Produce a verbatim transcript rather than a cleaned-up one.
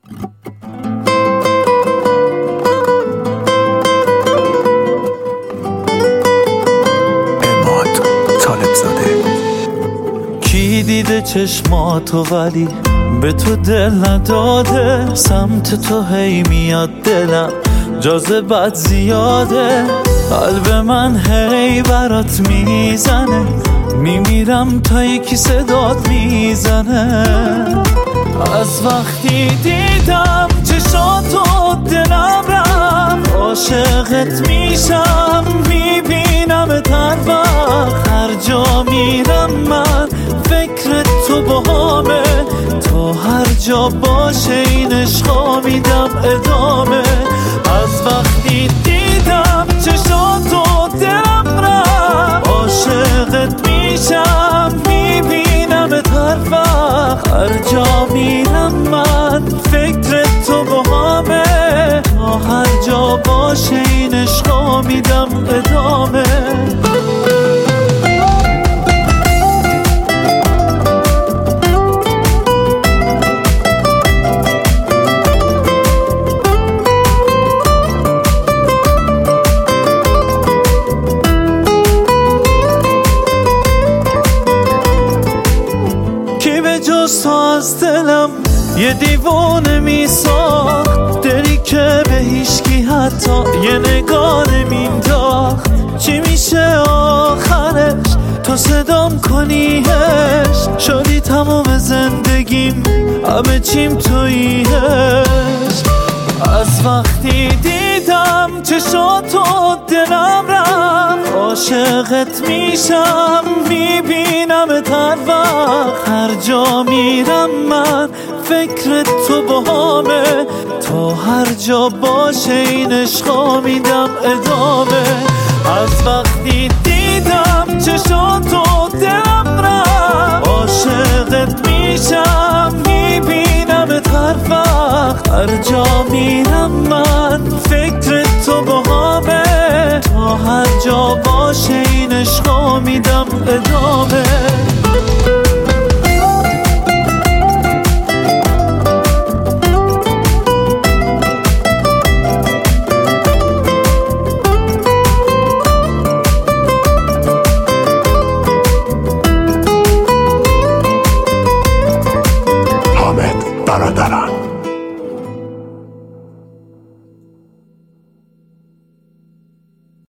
کی دیده چشماتو ولی به تو دل نداده، سمت تو هی میاد دلم جاذبت زیاده، قلب من هی برات میزنه، میمیرم تا یکی صدات میزنه. از وقتی دیدم چشاتو دلم رفت، عاشقت میشم میبینم هر وقت، هر جا میرم من فکر تو باهامه، تا هر جا باشه این عشقا میدم ادامه. از وقتی دیدم چشاتو دلم رفت، عاشقت میشم میبینم هر وقت، هر جا میرم من فکر تو باهامه، تا هر جا باشه این عشقا میدم ادامه. جز تو از دلم یه دیوانه میساخت، دلی که به هیچکی حتی یه نگاه نمینداخت. چی میشه آخرش تو صدام کنیش، شدی تمام زندگیم همه چیم توییش. از وقتی دیدم چشاتو دلم رفت، عاشقت میشم میبینم هر وقت، هر جا میرم من فکر تو باهامه، تا هر جا باشه این عشقا میدم ادامه. از وقتی دیدم چشاتو دلم رفت، عاشقت میشم میبینم هر وقت، هر جا میرم من فکر تو باهامه، تا هر جا باشه این عشقا میدم ادامه.